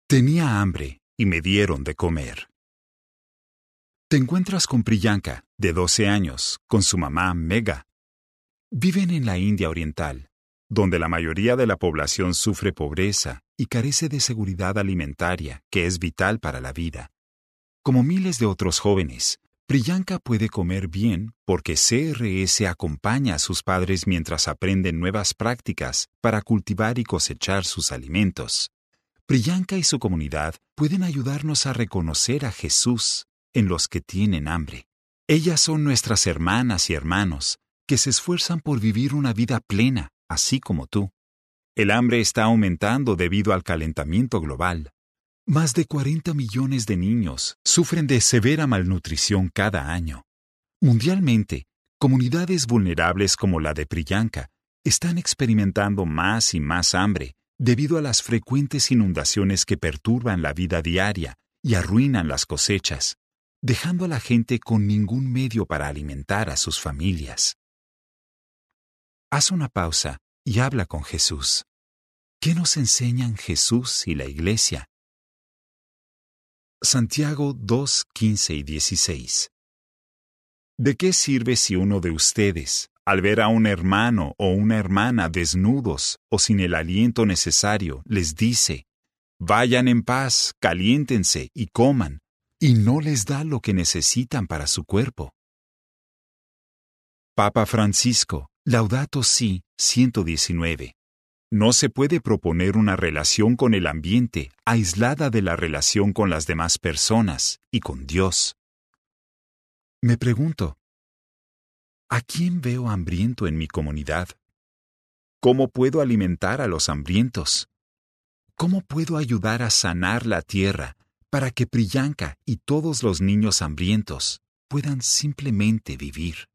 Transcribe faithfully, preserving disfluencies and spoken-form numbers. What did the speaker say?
Tenía hambre y me dieron de comer. Te encuentras con Priyanka, de doce años, con su mamá Megha. Viven en la India Oriental, donde la mayoría de la población sufre pobreza y carece de seguridad alimentaria, que es vital para la vida. Como miles de otros jóvenes, Priyanka puede comer bien porque C R S acompaña a sus padres mientras aprenden nuevas prácticas para cultivar y cosechar sus alimentos. Priyanka y su comunidad pueden ayudarnos a reconocer a Jesús en los que tienen hambre. Ellas son nuestras hermanas y hermanos que se esfuerzan por vivir una vida plena, así como tú. El hambre está aumentando debido al calentamiento global. Más de cuarenta millones de niños sufren de severa malnutrición cada año. Mundialmente, comunidades vulnerables como la de Priyanka están experimentando más y más hambre debido a las frecuentes inundaciones que perturban la vida diaria y arruinan las cosechas, dejando a la gente con ningún medio para alimentar a sus familias. Haz una pausa y habla con Jesús. ¿Qué nos enseñan Jesús y la Iglesia? Santiago dos, quince y dieciséis. ¿De qué sirve si uno de ustedes, al ver a un hermano o una hermana desnudos o sin el aliento necesario, les dice, vayan en paz, caliéntense y coman, y no les da lo que necesitan para su cuerpo? Papa Francisco, Laudato Si, ciento diecinueve. No se puede proponer una relación con el ambiente aislada de la relación con las demás personas y con Dios. Me pregunto, ¿a quién veo hambriento en mi comunidad? ¿Cómo puedo alimentar a los hambrientos? ¿Cómo puedo ayudar a sanar la tierra para que Priyanka y todos los niños hambrientos puedan simplemente vivir?